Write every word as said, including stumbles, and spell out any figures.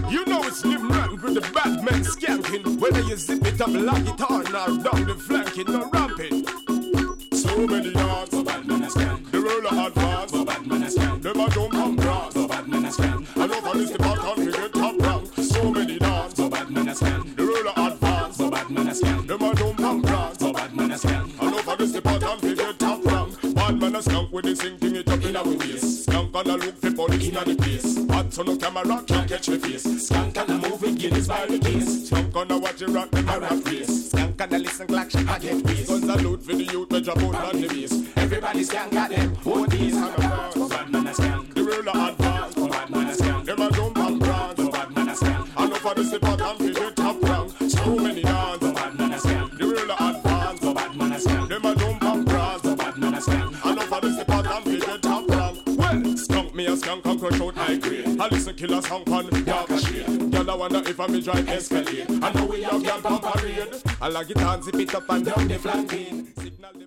You know it's Nimrod with the bad men skanking. Whether you zip it up, lock it on, or down the flanking, no ramping. So many yards, so bad man a skank. The roller advance, so bad man a skank. Them a jump and grass, so bad man a skank. And over this the pattern we get top rank. So many dance, so bad man a skank. The roller advance, so bad man a skank. Them a jump and grass, so bad man a skank. And over this the pattern we get top rank. Bad man a skunk with the sing thing it up in our waist. Skunk and a look for police in the place. Hot so no camera can't catch the face. Skunk and a move with Guinness by the case. Skunk and a watch it rock them a rap race. Skunk and a listen clack shit I get waste. Guns a loot for the youth me drop out on the base. Everybody skank got them own these. So bad man a skank. The roller advance, so bad man a skank. Them a jump and prance, so bad man a skank. And over this the pattern we get top rank. So many dance, so bad man a skank. The roller advance, so bad man a skank. Them a jump and prance, so bad man a skank. And over this the pattern we get top rank. Well, skunk me a skunk and crush out high grade. I listen killer skunk on dark shade. Girl I wonder if I me drive Escalade. I know we have girl pump parade. I like it and zip it up and down the flanking. Signal